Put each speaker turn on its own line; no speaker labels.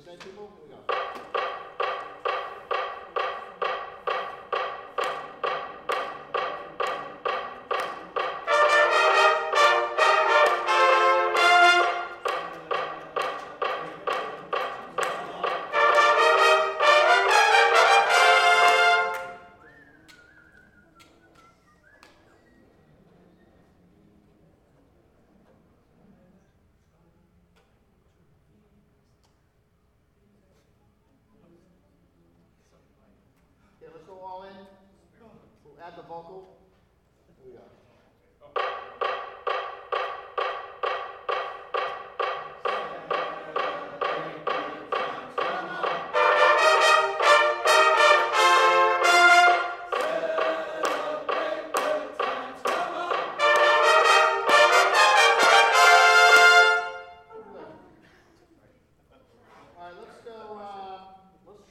Dead people? Here we go. Okay, let's go all in. We'll add the vocal. Here we go.